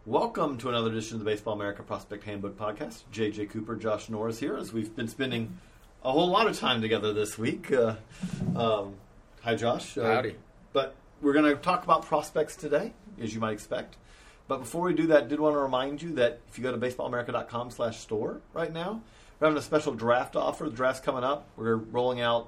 Welcome to another edition of the Baseball America Prospect Handbook Podcast. JJ Cooper, Josh Norris here, as we've been spending a whole lot of time together this week. Hi, Josh. Howdy. But we're going to talk about prospects today, as you might expect. But before we do that, I did want to remind you that if you go to baseballamerica.com/store right now, we're having a special draft offer. The draft's coming up. We're rolling out,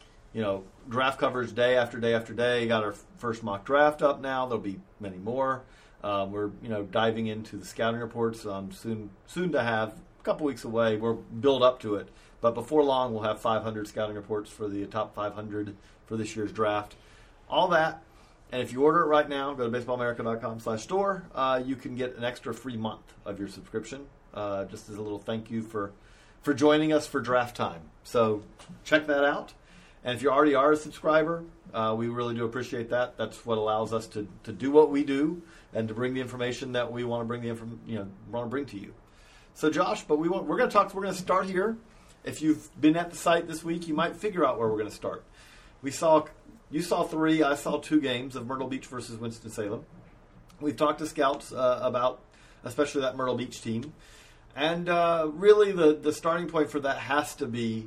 draft coverage day after day after day. Got our first mock draft up now. There'll be many more. We're diving into the scouting reports. Soon to have, a couple weeks away. We'll build up to it, but before long we'll have 500 scouting reports for the top 500 for this year's draft. All that, and if you order it right now, go to baseballamerica.com/store. You can get an extra free month of your subscription, just as a little thank you for joining us for draft time. So check that out. And if you already are a subscriber, we really do appreciate that. That's what allows us to do what we do and to bring the information that we want to bring to you. So, Josh, but we're going to start here. If you've been at the site this week, you might figure out where we're going to start. You saw 3, I saw 2 games of Myrtle Beach versus Winston-Salem. We've talked to scouts about especially that Myrtle Beach team, and really the starting point for that has to be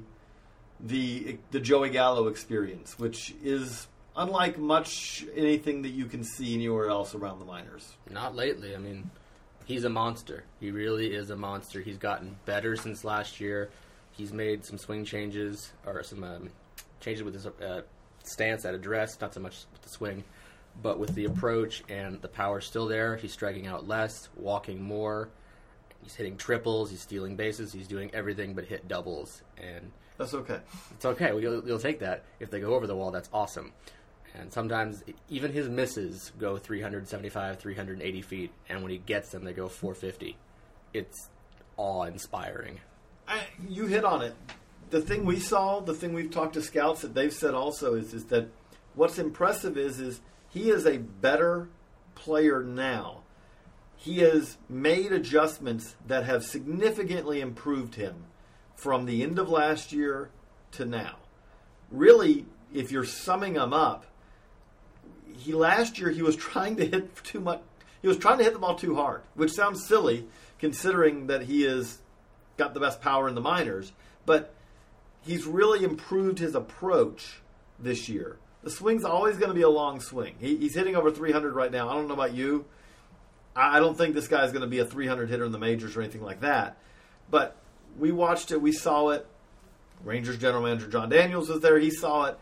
the Joey Gallo experience, which is unlike much anything that you can see anywhere else around the minors. Not lately. I mean, he's a monster. He really is a monster. He's gotten better since last year. He's made some swing changes, or some changes with his stance at address, not so much with the swing, but with the approach, and the power's still there. He's striking out less, walking more. He's hitting triples. He's stealing bases. He's doing everything but hit doubles. And that's okay. It's okay. You'll take that. If they go over the wall, that's awesome. And sometimes even his misses go 375, 380 feet, and when he gets them, they go 450. It's awe-inspiring. You hit on it. The thing we saw, the thing we've talked to scouts that they've said also is that what's impressive is he is a better player now. He has made adjustments that have significantly improved him from the end of last year to now. Really, if you're summing him up, last year he was trying to hit too much. He was trying to hit the ball too hard, which sounds silly considering that he has got the best power in the minors. But he's really improved his approach this year. The swing's always going to be a long swing. He's hitting over 300 right now. I don't know about you. I don't think this guy's going to be a 300 hitter in the majors or anything like that. But we watched it. We saw it. Rangers general manager John Daniels was there. He saw it.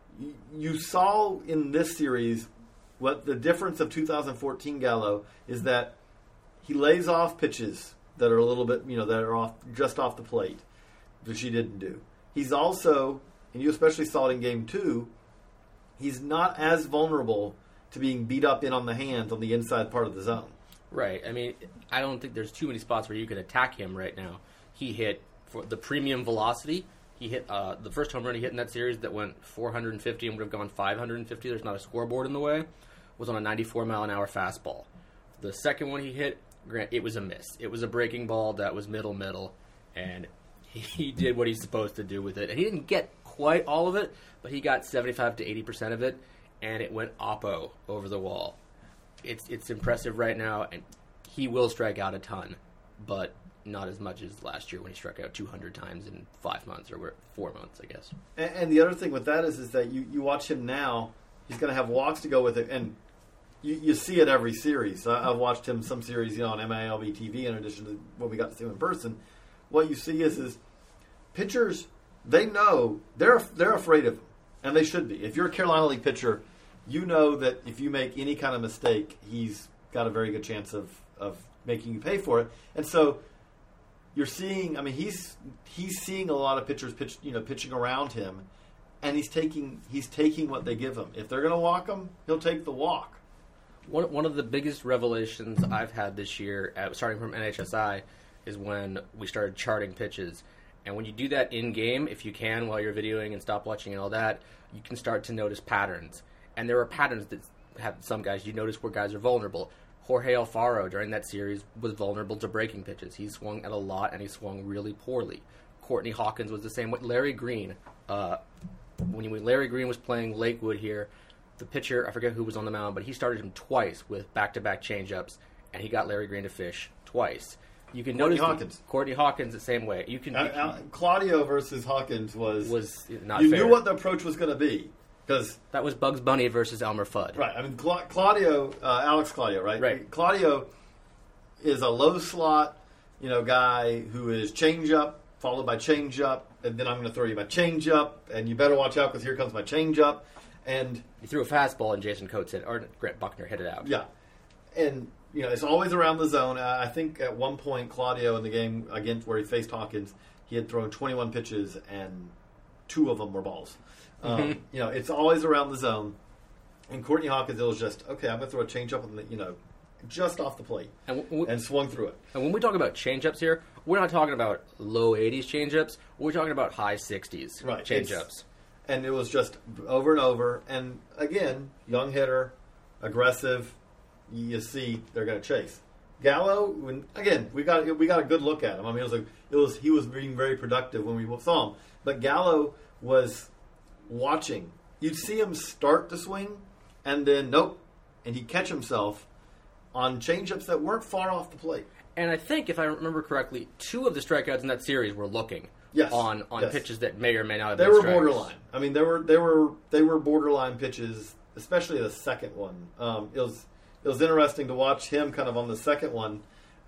You saw in this series what the difference of 2014 Gallo is, that he lays off pitches that are a little bit, that are just off the plate, which he didn't do. He's also, and you especially saw it in Game 2, he's not as vulnerable to being beat up in on the hands on the inside part of the zone. Right. I mean, I don't think there's too many spots where you could attack him right now. He hit for the premium velocity. He hit the first home run he hit in that series that went 450 and would have gone 550. There's not a scoreboard in the way. Was on a 94-mile-an-hour fastball. The second one he hit, it was a miss. It was a breaking ball that was middle, and he did what he's supposed to do with it. And he didn't get quite all of it, but he got 75 to 80% of it, and it went oppo over the wall. It's impressive right now, and he will strike out a ton, but not as much as last year when he struck out 200 times in 5 months, or 4 months, I guess. And the other thing with that is that you watch him now, he's going to have walks to go with it, and you see it every series. I've watched him some series on MILB TV in addition to what we got to see him in person. What you see is pitchers, they know, they're afraid of him, and they should be. If you're a Carolina League pitcher, you know that if you make any kind of mistake, he's got a very good chance of making you pay for it. And so you're seeing, he's seeing a lot of pitchers pitching around him, and he's taking what they give him. If they're going to walk him, he'll take the walk. One of the biggest revelations I've had this year, starting from NHSI, is when we started charting pitches. And when you do that in-game, if you can, while you're videoing and stopwatching and all that, you can start to notice patterns. And there are patterns that have some guys, you notice where guys are vulnerable. Jorge Alfaro, during that series, was vulnerable to breaking pitches. He swung at a lot, and he swung really poorly. Courtney Hawkins was the same way. Larry Green, when Larry Green was playing Lakewood here, the pitcher, I forget who was on the mound, but he started him twice with back-to-back changeups, and he got Larry Green to fish twice. You can Courtney notice Hawkins. Courtney Hawkins the same way. You can Claudio versus Hawkins was not you fair. knew what the approach was going to be because That was Bugs Bunny versus Elmer Fudd. right. I mean Claudio, Alex Claudio, right? Right. Claudio is a low slot, guy who is change up followed by change up, and then I'm going to throw you my change up, and you better watch out because here comes my change up, and He threw a fastball and Jason Coates Grant Buckner hit it out. yeah, and it's always around the zone. I think at one point Claudio in the game against where he faced Hawkins, he had thrown 21 pitches and 2 of them were balls. It's always around the zone. And Courtney Hawkins, it was just okay. I'm going to throw a changeup on the just off the plate and swung through it. And when we talk about changeups here, we're not talking about low 80s changeups. We're talking about high 60s changeups. And it was just over and over. And again, young hitter, aggressive. You see, they're going to chase. Gallo, we got a good look at him. I mean, he was being very productive when we saw him. But Gallo was watching. You'd see him start to swing, and then nope, and he'd catch himself on changeups that weren't far off the plate. And I think, if I remember correctly, 2 of the strikeouts in that series were looking on pitches that may or may not have been They were strikes. borderline. I mean, they were borderline pitches, especially the second one. It was interesting to watch him kind of on the second one.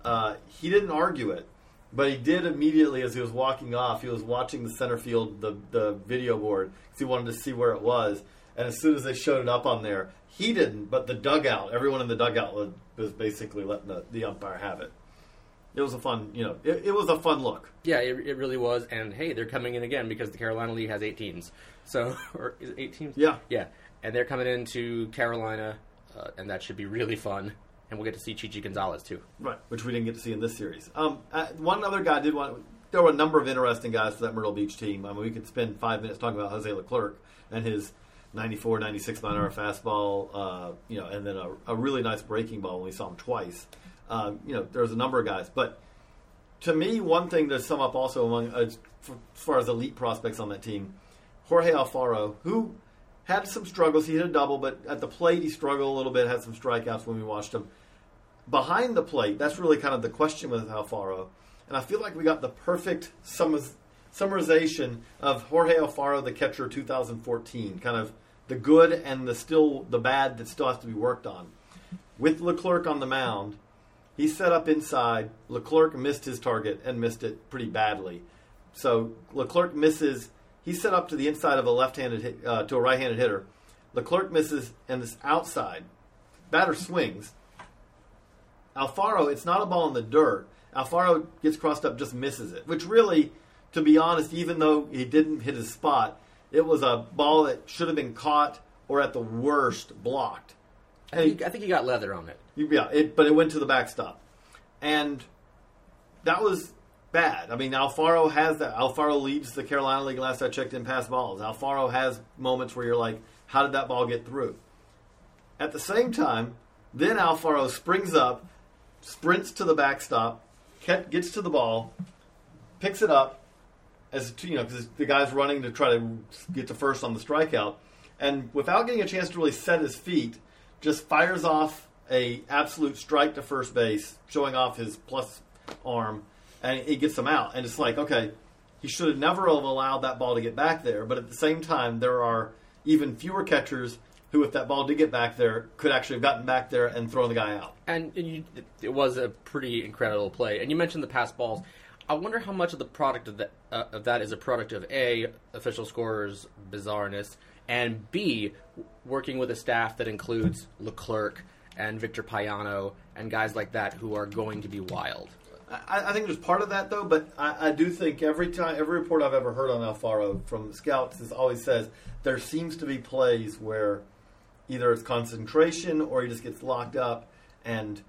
He didn't argue it, but he did immediately as he was walking off. He was watching the center field, the video board, because he wanted to see where it was. And as soon as they showed it up on there, he didn't, but the dugout, everyone in the dugout was basically letting the umpire have it. It was a fun, it was a fun look. Yeah, it really was. And hey, they're coming in again because the Carolina League has 8 teams. So, or is it 8 teams? Yeah. Yeah. And they're coming into Carolina, and that should be really fun. And we'll get to see Chichi Gonzalez, too. Right, which we didn't get to see in this series. One other guy did want... There were a number of interesting guys for that Myrtle Beach team. I mean, we could spend 5 minutes talking about Jose Leclerc and his 94, 96 mile-an-hour fastball, and then a really nice breaking ball when we saw him twice. There was a number of guys. But to me, one thing to sum up also among as far as elite prospects on that team, Jorge Alfaro, who had some struggles. He hit a double, but at the plate he struggled a little bit, had some strikeouts when we watched him. Behind the plate, that's really kind of the question with Alfaro. And I feel like we got the perfect summarization of Jorge Alfaro, the catcher 2014, kind of the good and the bad that still has to be worked on. With Leclerc on the mound, he set up inside. Leclerc missed his target and missed it pretty badly. So Leclerc misses. He set up to the inside of a left-handed hit, to a right-handed hitter. Leclerc misses, and this outside batter swings. Alfaro, it's not a ball in the dirt. Alfaro gets crossed up, just misses it. Which really, to be honest, even though he didn't hit his spot, it was a ball that should have been caught or at the worst blocked. I think he got leather on it. Yeah, but it went to the backstop. And that was bad. I mean, Alfaro has that. Alfaro leads the Carolina League last I checked in pass balls. Alfaro has moments where you're like, how did that ball get through? At the same time, then Alfaro springs up, sprints to the backstop, gets to the ball, picks it up, because the guy's running to try to get to first on the strikeout, and without getting a chance to really set his feet, just fires off a absolute strike to first base, showing off his plus arm, and he gets him out. And it's like, okay, he should have never have allowed that ball to get back there. But at the same time, there are even fewer catchers who, if that ball did get back there, could actually have gotten back there and thrown the guy out. And it was a pretty incredible play. And you mentioned the pass balls. I wonder how much of the product of that is a product of A, official scorers' bizarreness, and B, working with a staff that includes Leclerc and Victor Payano and guys like that who are going to be wild. I think there's part of that, though, but I do think every report I've ever heard on Alfaro from scouts always says there seems to be plays where either it's concentration or he just gets locked up and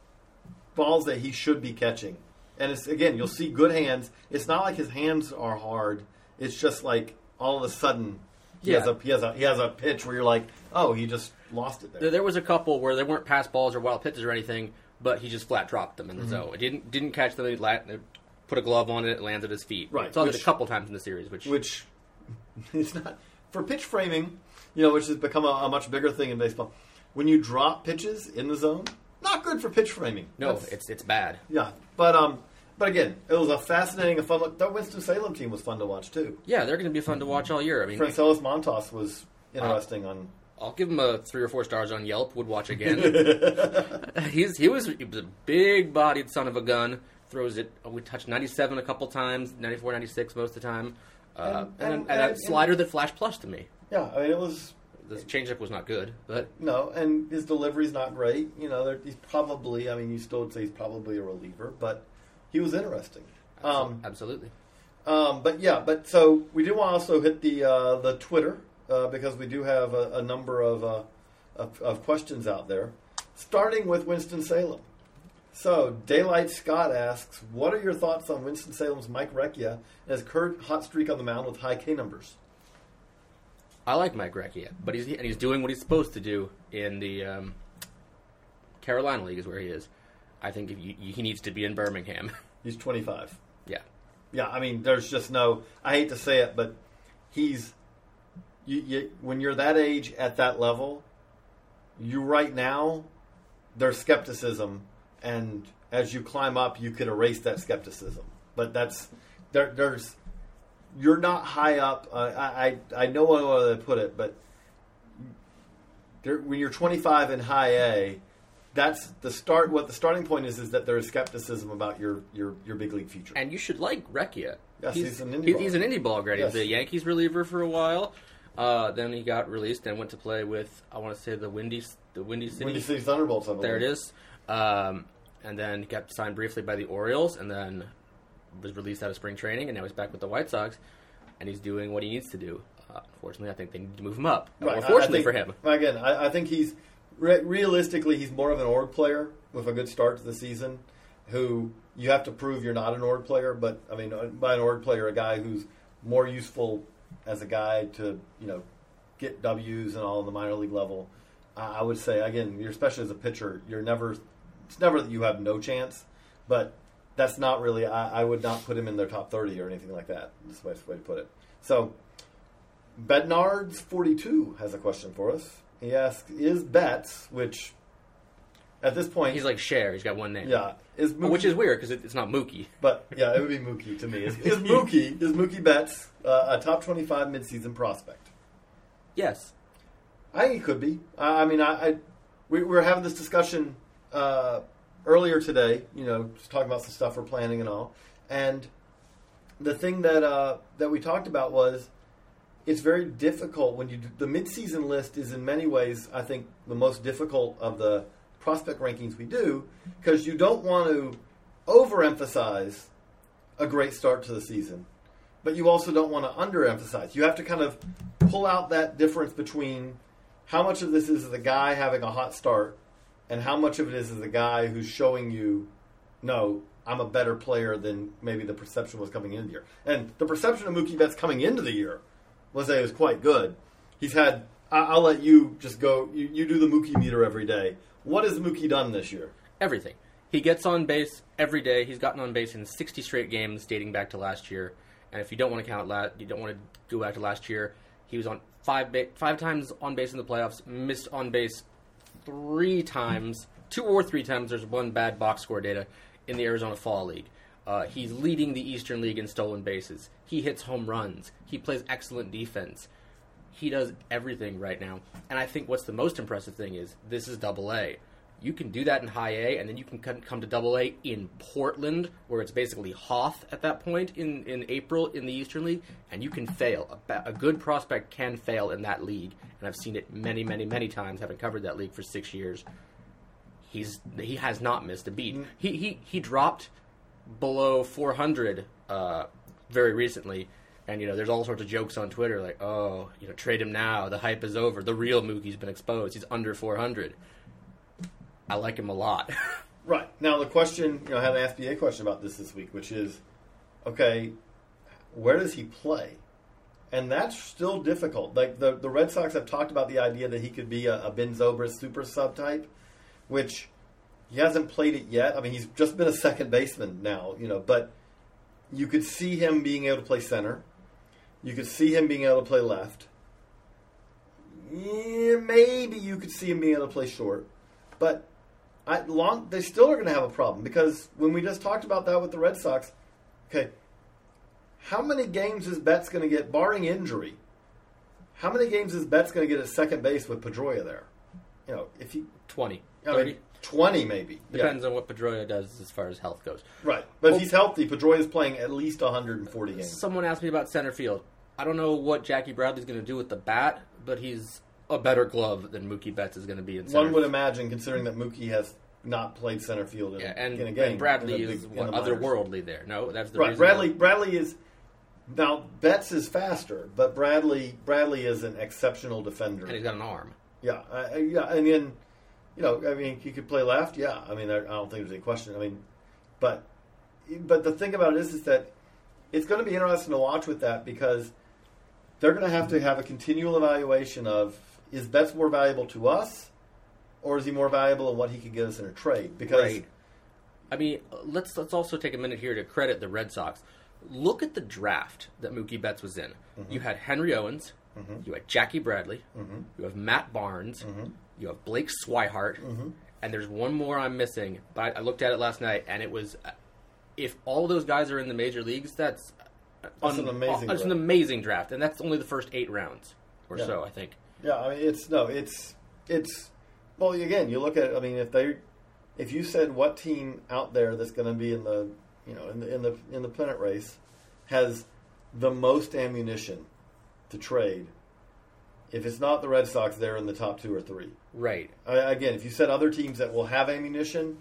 balls that he should be catching. And it's, again, you'll see good hands. It's not like his hands are hard. It's just like all of a sudden he has a pitch where you're like, oh, he just lost it there. There was a couple where they weren't pass balls or wild pitches or anything, but he just flat dropped them in the zone. It didn't catch them. He put a glove on it. It landed at his feet. Right. Saw it a couple times in the series, which it's not for pitch framing. Which has become a much bigger thing in baseball. When you drop pitches in the zone, not good for pitch framing. No, it's bad. Yeah, but again, it was a fascinating and fun look. That Winston-Salem team was fun to watch, too. Yeah, they're going to be fun to watch all year. I mean, Francelis Montas was interesting on... I'll give him a 3 or 4 stars on Yelp. Would watch again. He was a big-bodied son of a gun. Throws it. We touched 97 a couple times, 94, 96 most of the time. And a slider that flashed plus to me. Yeah, I mean, it was... The changeup was not good, but... No, and his delivery's not great. You know, he's probably... I mean, you still would say he's probably a reliever, but he was interesting. Absolutely. But so we do want to also hit the Twitter, because we do have a number of questions out there, starting with Winston-Salem. So, Daylight Scott asks, what are your thoughts on Winston-Salem's Mike Recchia and his current hot streak on the mound with high K numbers? I like Mike Recchia, but he's doing what he's supposed to do in the Carolina League is where he is. I think he needs to be in Birmingham. He's 25. Yeah. Yeah, I mean, there's just no... I hate to say it, but he's... when you're that age at that level, right now, there's skepticism, and as you climb up, you could erase that skepticism. But there's you're not high up. I know how to put it, but when you're 25 in high A, that's the start. What the starting point is that there is skepticism about your big league future. And you should like Recchia. Yes, he's an indie ball grade. Yes. He was a Yankees reliever for a while. Then he got released and went to play with, I want to say, the Windy City. Windy City Thunderbolts. There it is. And then he got signed briefly by the Orioles, and then was released out of spring training, and now he's back with the White Sox, and he's doing what he needs to do. Unfortunately, I think they need to move him up. Right. Or fortunately for him. Again, I think he's realistically he's more of an org player with a good start to the season. Who you have to prove you're not an org player, but I mean by an org player, a guy who's more useful as a guy to get W's and all on the minor league level. I would say again, you're especially as a pitcher, it's never that you have no chance, but that's not really. I would not put him in their top 30 or anything like that. That's the best way to put it. So, Bednards 42 has a question for us. He asks, "Is Betts, which at this point he's like Cher, he's got one name, which is weird because it's not Mookie, but yeah, it would be Mookie to me. Is Mookie Betts a top 25 midseason prospect?" Yes, I think he could be. We were having this discussion earlier today, just talking about some stuff we're planning and all. And the thing that we talked about was it's very difficult when you do, the midseason list is in many ways, I think, the most difficult of the prospect rankings we do because you don't want to overemphasize a great start to the season, but you also don't want to underemphasize. You have to kind of pull out that difference between how much of this is the guy having a hot start and how much of it is the guy who's showing you, no, I'm a better player than maybe the perception was coming into the year. And the perception of Mookie Betts coming into the year was that it was quite good. He's had, I'll let you just go, you do the Mookie meter every day. What has Mookie done this year? Everything. He gets on base every day. He's gotten on base in 60 straight games dating back to last year. And if you don't want to count you don't want to go back to last year, he was on five times on base in the playoffs, missed on base 3 times, 2 or 3 times. There's one bad box score data in the Arizona Fall League. He's leading the Eastern League in stolen bases. He hits home runs. He plays excellent defense. He does everything right now. And I think what's the most impressive thing is this is Double-A. You can do that in High A, and then you can come to Double-A in Portland, where it's basically Hoth at that point in April in the Eastern League, and you can fail. A good prospect can fail in that league, and I've seen it many, many, many times, having covered that league for 6 years. He has not missed a beat. He dropped below 400 very recently, and there's all sorts of jokes on Twitter like, oh, trade him now. The hype is over. The real Mookie's been exposed. He's under 400. I like him a lot. Right. Now the question, I had an SBA question about this week, which is, okay, where does he play? And that's still difficult. Like the Red Sox have talked about the idea that he could be a Ben Zobrist super sub type, which he hasn't played it yet. I mean, he's just been a second baseman now, but you could see him being able to play center. You could see him being able to play left. Yeah, maybe you could see him being able to play short. But They still are going to have a problem because when we just talked about that with the Red Sox, okay, how many games is Betts going to get, barring injury? How many games is Betts going to get at second base with Pedroia there? You know, if he 20, 30, I mean, 20 maybe depends on what Pedroia does as far as health goes. Right, but if he's healthy, Pedroia is playing at least 140 games. Someone asked me about center field. I don't know what Jackie Bradley's going to do with the bat, but he's a better glove than Mookie Betts is going to be in center. One would imagine, considering that Mookie has not played center field in a game. And Bradley is otherworldly there. No, that's the reason. Bradley is now Betts is faster, but Bradley is an exceptional defender, and he's got an arm. Yeah, and then he could play left. Yeah, I mean, I don't think there's any question. I mean, but the thing about it is that it's going to be interesting to watch with that because they're going to have a continual evaluation of, is Betts more valuable to us, or is he more valuable in what he could get us in a trade? Because right. I mean, let's also take a minute here to credit the Red Sox. Look at the draft that Mookie Betts was in. Mm-hmm. You had Henry Owens, mm-hmm. you had Jackie Bradley, mm-hmm. you have Matt Barnes, mm-hmm. you have Blake Swihart, mm-hmm. and there's one more I'm missing. But I looked at it last night, and it was, if all those guys are in the major leagues, that's an amazing draft, and that's only the first 8 rounds or so, I think. Yeah, I mean, it's well, again, you look at it, I mean, if you said what team out there that's going to be in the in the pennant race has the most ammunition to trade, if it's not the Red Sox, they're in the top 2 or 3. Right. Again, if you said other teams that will have ammunition,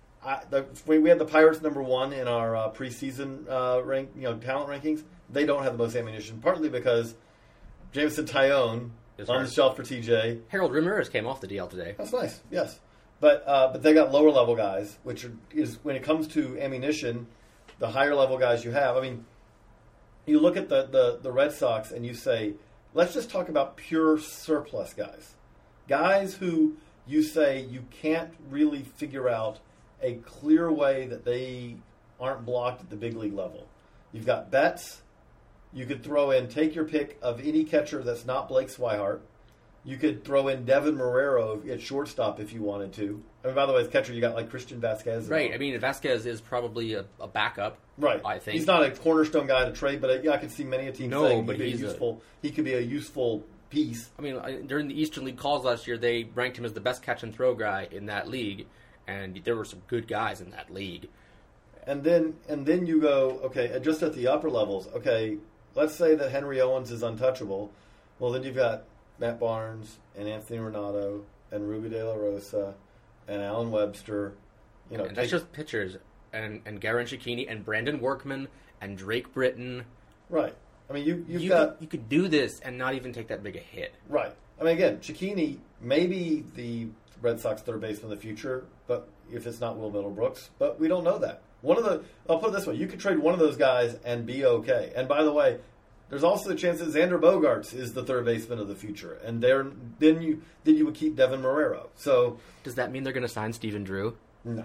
we had the Pirates number 1 in our preseason talent rankings. They don't have the most ammunition, partly because Jameson Tyone is on the shelf for TJ. Harold Ramirez came off the DL today. That's nice, yes. But they got lower level guys, which is when it comes to ammunition, the higher level guys you have. I mean, you look at the Red Sox and you say, let's just talk about pure surplus guys who you say you can't really figure out a clear way that they aren't blocked at the big league level. You've got Betts. You could throw in, take your pick of any catcher that's not Blake Swihart. You could throw in Devin Marrero at shortstop if you wanted to. I mean, by the way, as catcher, you got like Christian Vasquez. Right. I mean, Vasquez is probably a backup. Right. I think he's not a cornerstone guy to trade, but I could see many a team saying he could be a useful piece. I mean, during the Eastern League calls last year, they ranked him as the best catch and throw guy in that league, and there were some good guys in that league. And then you go, okay, just at the upper levels, okay, let's say that Henry Owens is untouchable. Well, then you've got Matt Barnes and Anthony Renato and Ruby De La Rosa and Alan Webster. And that's just pitchers. And Garen Cecchini and Brandon Workman and Drake Britton. Right. I mean, you could do this and not even take that big a hit. Right. I mean, again, Cecchini may be the Red Sox third baseman of the future, but if it's not Will Middlebrooks, but we don't know that. I'll put it this way: you could trade one of those guys and be okay. And by the way, there's also the chance that Xander Bogaerts is the third baseman of the future, and then you would keep Devin Marrero. So does that mean they're going to sign Stephen Drew? No.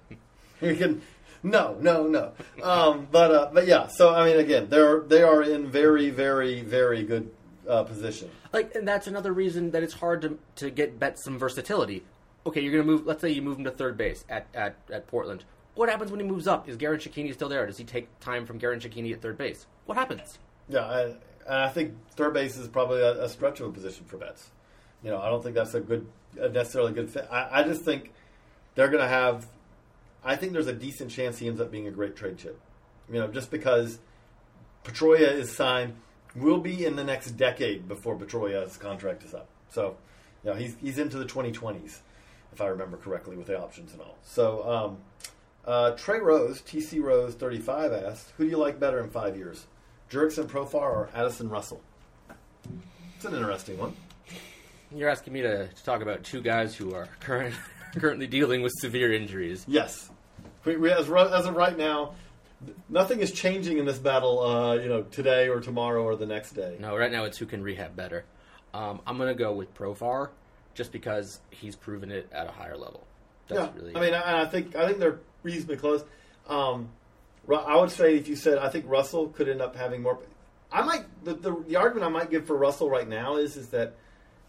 No. But yeah. So I mean, again, they are in very, very, very good position. And that's another reason that it's hard to get Betts some versatility. Okay, you're going to move. Let's say you move him to third base at Portland. What happens when he moves up? Is Garen Cecchini still there? Does he take time from Garen Cecchini at third base? What happens? Yeah, I think third base is probably a stretch of a position for Betts. I don't think that's necessarily good fit. I just think they're going to have. I think there's a decent chance he ends up being a great trade chip. Just because Pedroia is signed, will be in the next decade before Pedroia's contract is up. So, he's into the 2020s, if I remember correctly, with the options and all. So, Trey Rose, TC Rose 35 asked, who do you like better in 5 years? Jurickson Profar or Addison Russell? It's an interesting one. You're asking me to talk about two guys who are currently dealing with severe injuries. Yes. As of right now, nothing is changing in this battle, today or tomorrow or the next day. No, right now it's who can rehab better. I'm going to go with Profar just because he's proven it at a higher level. I think they're reasonably close. I would say if you said I think Russell could end up having more. I might the argument I might give for Russell right now is that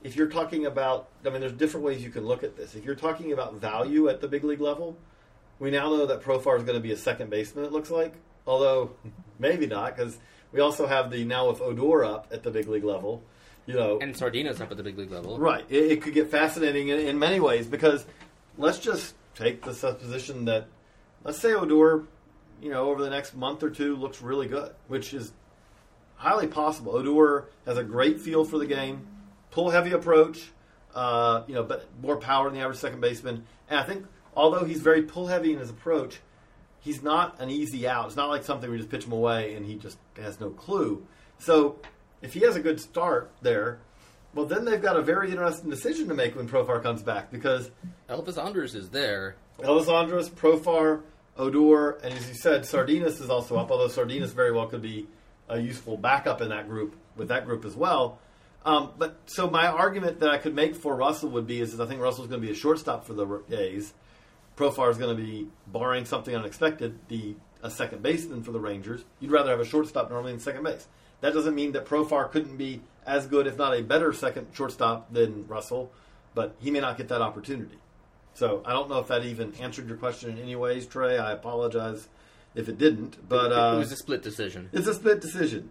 if you're talking about, I mean, there's different ways you can look at this. If you're talking about value at the big league level, we now know that Profar is going to be a second baseman, it looks like. Although, maybe not, because we also have now with Odor up at the big league level. And Sardina's up at the big league level. Right. It could get fascinating in many ways, because let's just take the supposition that, let's say Odor, over the next month or two looks really good, which is highly possible. Odor has a great feel for the game, pull-heavy approach, but more power than the average second baseman. And I think, although he's very pull-heavy in his approach, he's not an easy out. It's not like something where you just pitch him away and he just has no clue. So if he has a good start there, well, then they've got a very interesting decision to make when Profar comes back, because Elvis Andrus is there. Elvis Andrus, Profar, Odor, and as you said, Sardinas is also up, although Sardinas very well could be a useful backup in that group, with that group as well. But so my argument that I could make for Russell would be is I think Russell's going to be a shortstop for the A's. Profar is going to be, barring something unexpected, a second baseman for the Rangers. You'd rather have a shortstop normally than second base. That doesn't mean that Profar couldn't be as good, if not a better second shortstop than Russell, but he may not get that opportunity. So I don't know if that even answered your question in any ways, Trey. I apologize if it didn't. But it was a split decision. It's a split decision.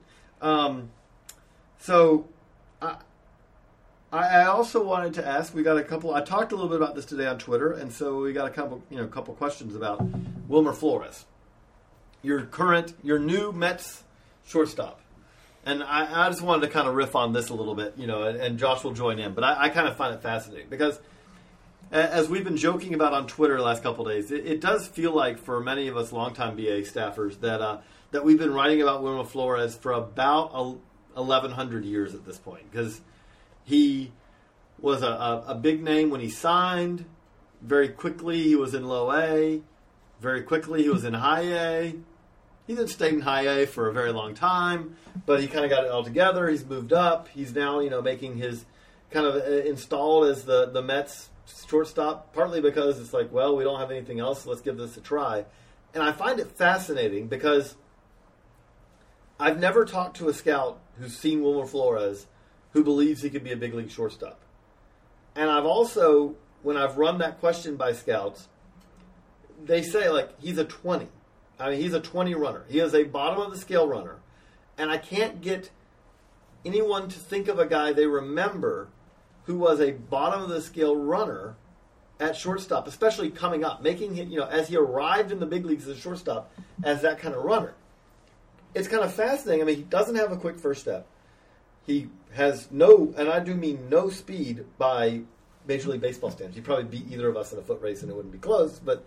So I also wanted to ask. We got a couple. I talked a little bit about this today on Twitter, and so we got a couple questions about Wilmer Flores, your new Mets shortstop. And I just wanted to kind of riff on this a little bit, and Josh will join in. But I kind of find it fascinating because, as we've been joking about on Twitter the last couple of days, it does feel like for many of us longtime BA staffers that we've been writing about Wilmer Flores for about 1,100 years at this point, because he was a big name when he signed. Very quickly he was in low A. Very quickly he was in high A. He then stayed in high A for a very long time, but he kind of got it all together. He's moved up. He's now, making his kind of installed as the Mets shortstop, partly because it's like, well, we don't have anything else, so let's give this a try. And I find it fascinating because I've never talked to a scout who's seen Wilmer Flores who believes he could be a big league shortstop. And I've also, when I've run that question by scouts, they say, he's a 20. I mean, he's a 20 runner. He is a bottom-of-the-scale runner. And I can't get anyone to think of a guy they remember who was a bottom-of-the-scale runner at shortstop, especially coming up, making him, as he arrived in the big leagues as a shortstop, as that kind of runner. It's kind of fascinating. I mean, he doesn't have a quick first step. He has no, and I do mean no speed by Major League Baseball standards. He'd probably beat either of us in a foot race and it wouldn't be close, but,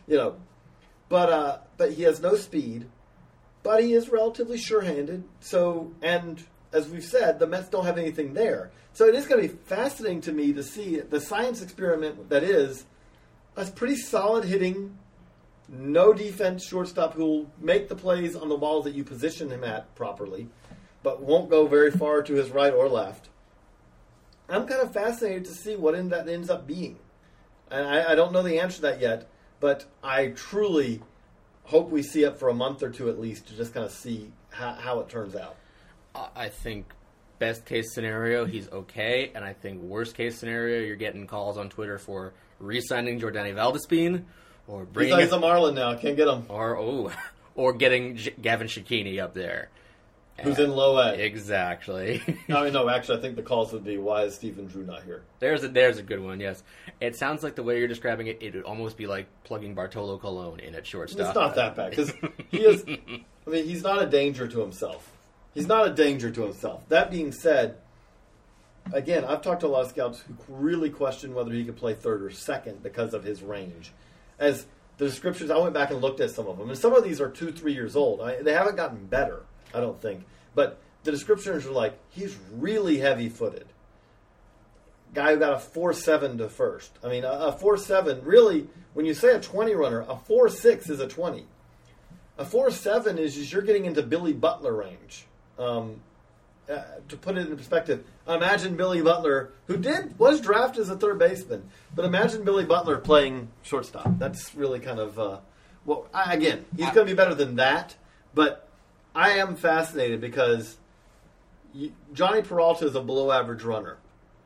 But he has no speed, but he is relatively sure-handed. So, and as we've said, the Mets don't have anything there. So it is going to be fascinating to me to see the science experiment that is a pretty solid hitting, no defense shortstop who will make the plays on the balls that you position him at properly, but won't go very far to his right or left. I'm kind of fascinated to see what that ends up being. And I don't know the answer to that yet, but I truly hope we see it for a month or two at least to just kind of see how it turns out. I think best case scenario, he's okay. And I think worst case scenario, you're getting calls on Twitter for re-signing Jordany Valdespin or bringing... He's a Marlin now. Can't get him. Or getting Gavin Shakini up there. Who's in low A. Exactly. No, actually, I think the calls would be, why is Stephen Drew not here? There's a good one, yes. It sounds like the way you're describing it, it would almost be like plugging Bartolo Colon in at shortstop. It's not that bad, because he's not a danger to himself. He's not a danger to himself. That being said, again, I've talked to a lot of scouts who really question whether he could play third or second because of his range. As the descriptions, I went back and looked at some of them, and some of these are 2-3 years old. They haven't gotten better, I don't think. But the descriptions are like, he's really heavy-footed. Guy who got a 4.7 to first. I mean, a 4.7, really, when you say a 20 runner, a 4.6 is a 20. A 4.7 is you're getting into Billy Butler range. To put it in perspective, imagine Billy Butler, who was drafted as a third baseman, but imagine Billy Butler playing shortstop. That's really kind of, again, he's going to be better than that, but I am fascinated because Johnny Peralta is a below-average runner.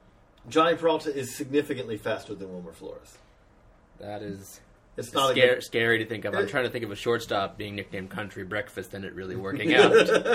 Johnny Peralta is significantly faster than Wilmer Flores. That is It's not scary to think of. I'm trying to think of a shortstop being nicknamed Country Breakfast and it really working out.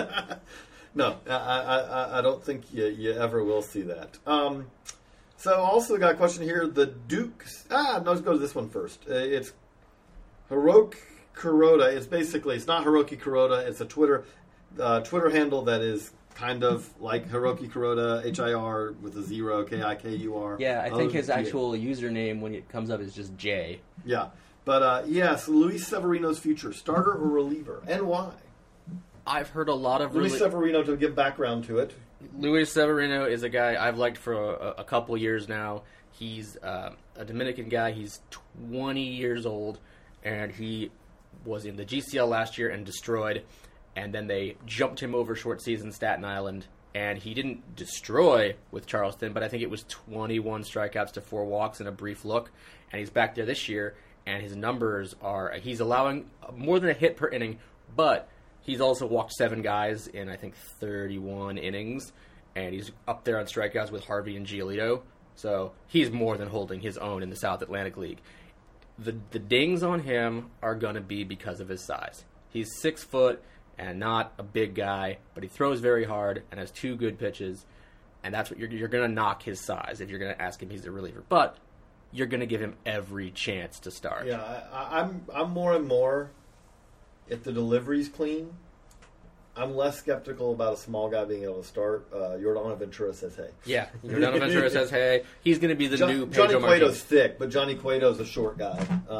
No, I don't think you ever will see that. So also got a question here. The Dukes. No, let's go to this one first. It's Hiroki Kuroda. It's not Hiroki Kuroda. It's a Twitter handle that is kind of like Hiroki Kuroda, HIR with a 0, KIKUR. Yeah, I think his actual username when it comes up is just J. Yeah. But yes, Luis Severino's future, starter or reliever, and why? I've heard a lot of Luis Severino, to give background to it. Luis Severino is a guy I've liked for a couple years now. He's a Dominican guy. He's 20 years old, and he was in the GCL last year and destroyed. And then they jumped him over short season Staten Island, and he didn't destroy with Charleston, but I think it was 21 strikeouts to 4 walks in a brief look. And he's back there this year, and his numbers he's allowing more than a hit per inning, but he's also walked 7 guys in, I think, 31 innings, and he's up there on strikeouts with Harvey and Giolito. So he's more than holding his own in the South Atlantic League. The dings on him are going to be because of his size. He's 6 foot and not a big guy, but he throws very hard and has 2 good pitches, and that's what you're going to knock his size if you're going to ask him he's a reliever. But you're going to give him every chance to start. Yeah, I'm more and more, if the delivery's clean, I'm less skeptical about a small guy being able to start. Jordano Ventura says, hey. Yeah, Jordano Ventura says, hey. He's going to be the new Pedro Johnny Martinez. Cueto's thick, but Johnny Cueto's a short guy.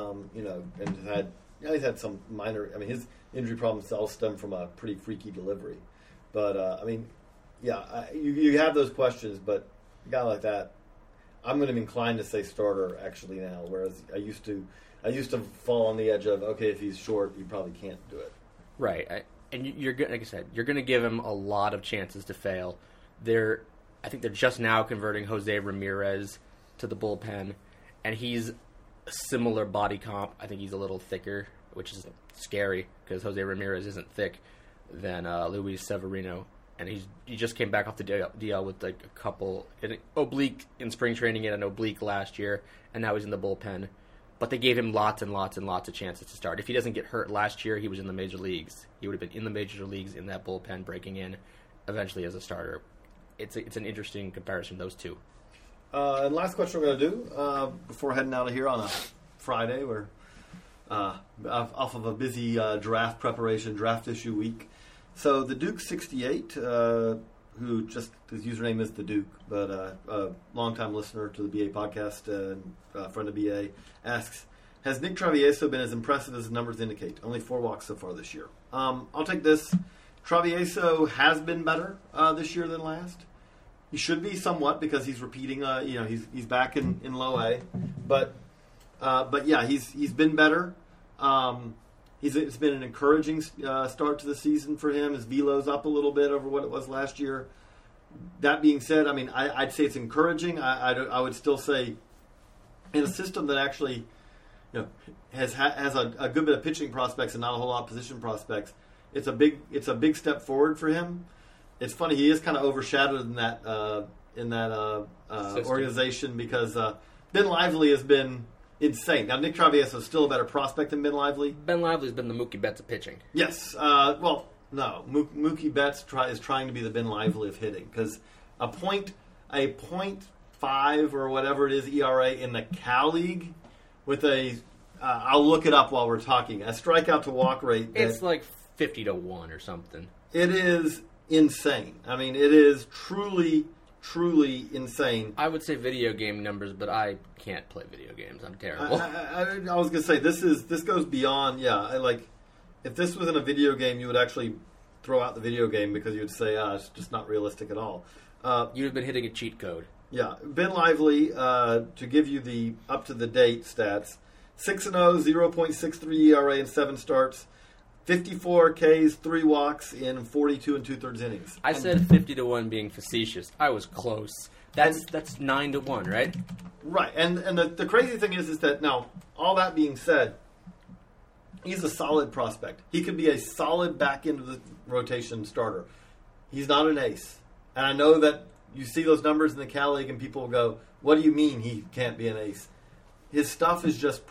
And he's had some minor. I mean, his injury problems all stem from a pretty freaky delivery. But you have those questions, but a guy like that, I'm going to be inclined to say starter actually now. Whereas I used to fall on the edge of, okay, if he's short, you probably can't do it. Right. And you're like I said, you're going to give him a lot of chances to fail. I think they're just now converting Jose Ramirez to the bullpen, and he's a similar body comp. I think he's a little thicker, which is scary because Jose Ramirez isn't thick than Luis Severino, and he just came back off the DL with like a couple an oblique in spring training and an oblique last year, and now he's in the bullpen. But they gave him lots and lots and lots of chances to start. If he doesn't get hurt last year, he was in the major leagues. He would have been in the major leagues in that bullpen, breaking in eventually as a starter. It's an interesting comparison, those two. And last question we're going to do before heading out of here on a Friday, we're off of a busy draft preparation, draft issue week. So the Duke 68, who just his username is the Duke, but a longtime listener to the BA podcast and friend of BA, asks, has Nick Travieso been as impressive as the numbers indicate? Only 4 walks so far this year. I'll take this. Travieso has been better this year than last. He should be somewhat because he's repeating. He's back in low A, but yeah, he's been better. It's been an encouraging start to the season for him. His velo's up a little bit over what it was last year. That being said, I mean, I'd say it's encouraging. I would still say in a system that actually has a good bit of pitching prospects and not a whole lot of position prospects, it's a big step forward for him. It's funny, he is kind of overshadowed in that organization because Ben Lively has been insane. Now, Nick Travieso is still a better prospect than Ben Lively. Ben Lively's been the Mookie Betts of pitching. Yes. No. Mookie Betts is trying to be the Ben Lively of hitting because a 0.5 or whatever it is ERA in the Cal League with I'll look it up while we're talking, a strikeout to walk rate. It's like 50-1 or something. It is insane. I mean, it is truly insane. I would say video game numbers, but I can't play video games. I'm terrible. I was going to say, this goes beyond, if this wasn't a video game, you would actually throw out the video game because you would say, it's just not realistic at all. You'd have been hitting a cheat code. Yeah. Ben Lively, to give you the up-to-the-date stats, 6-0, 0.63 ERA in 7 starts, 54 Ks, 3 walks in 42 2/3 innings. I said 50-1 being facetious. I was close. That's 9-1, right? Right. And the crazy thing is that now, all that being said, he's a solid prospect. He could be a solid back end of the rotation starter. He's not an ace. And I know that you see those numbers in the Cal League and people go, what do you mean he can't be an ace? His stuff is just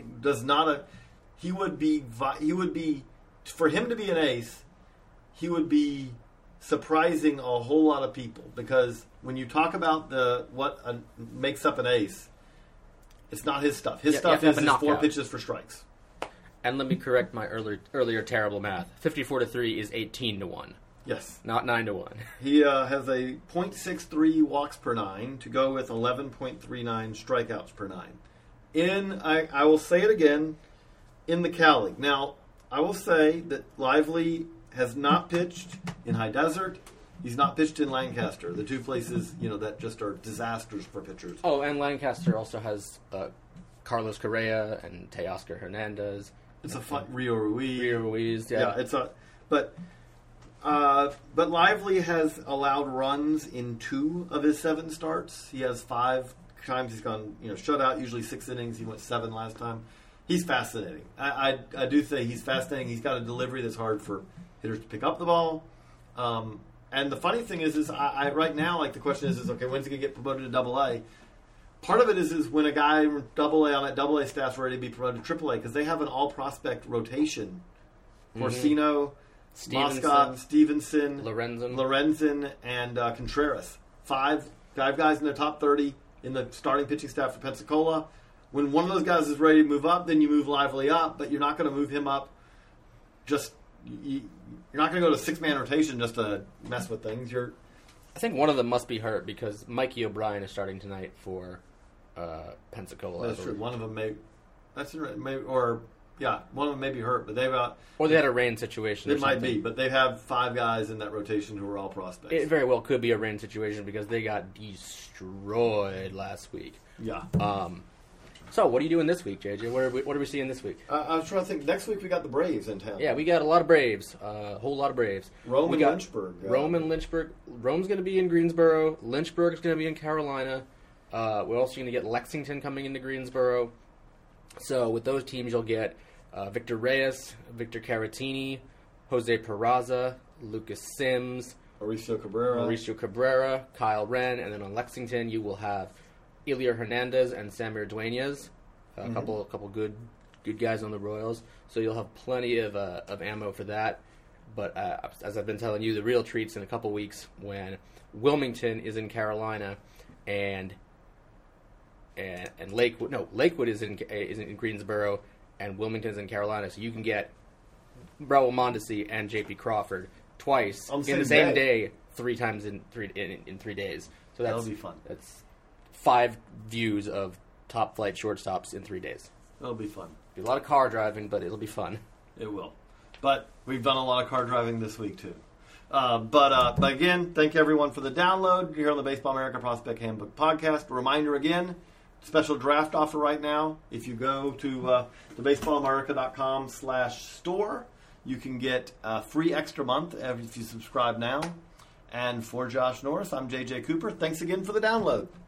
he would be, for him to be an ace, he would be surprising a whole lot of people, because when you talk about what makes up an ace, it's not his stuff. His stuff is his 4 pitches for strikes. And let me correct my earlier terrible math. 54-3 is 18-1. Yes. Not 9-1. He has a .63 walks per 9 to go with 11.39 strikeouts per 9. I will say it again, in the Cal League. Now, I will say that Lively has not pitched in High Desert. He's not pitched in Lancaster, the two places that just are disasters for pitchers. Oh, and Lancaster also has Carlos Correa and Teoscar Hernandez. It's a fun Rio Ruiz. Yeah. But Lively has allowed runs in 2 of his 7 starts. He has 5 times he's gone shutout, usually 6 innings. He went 7 last time. He's fascinating. I do say he's fascinating. He's got a delivery that's hard for hitters to pick up the ball. And the funny thing is I right now, like, the question is okay, when's he going to get promoted to Double-A? Part of it is when a guy Double-A on that Double-A staff's ready to be promoted to Triple-A, because they have an all-prospect rotation. Orsino, Moscott, Stevenson, Lorenzen, and Contreras. 5 guys in the top 30 in the starting pitching staff for Pensacola. When one of those guys is ready to move up, then you move Lively up, but you're not going to move him up just... You're not going to go to 6-man rotation just to mess with things. I think one of them must be hurt, because Mikey O'Brien is starting tonight for Pensacola. That's true. One of them may... one of them may be hurt, but they've got... Or they had a rain situation. It might be, but they have 5 guys in that rotation who are all prospects. It very well could be a rain situation, because they got destroyed last week. Yeah. So, what are you doing this week, JJ? What are we seeing this week? I was trying to think. Next week we got the Braves in town. Yeah, we got a lot of Braves. A whole lot of Braves. Rome and Lynchburg. Rome's going to be in Greensboro. Lynchburg's going to be in Carolina. We're also going to get Lexington coming into Greensboro. So, with those teams, you'll get Victor Reyes, Victor Caratini, Jose Peraza, Lucas Sims, Mauricio Cabrera, Kyle Wren, and then on Lexington you will have Elier Hernandez and Samir Dueñas, a couple good guys on the Royals. So you'll have plenty of ammo for that. But as I've been telling you, the real treat's in a couple weeks when Wilmington is in Carolina and Lakewood is in Greensboro and Wilmington is in Carolina. So you can get Raul Mondesi and J.P. Crawford twice in the same day 3 times in 3 days. So that'll be fun. That's 5 views of top flight shortstops in 3 days. It'll be fun. Be a lot of car driving, but it'll be fun. It will. But we've done a lot of car driving this week too. But again, thank everyone for the download here on the Baseball America Prospect Handbook Podcast. A reminder again, special draft offer right now. If you go to thebaseballamerica.com/store, you can get a free extra month if you subscribe now. And for Josh Norris, I'm JJ Cooper. Thanks again for the download.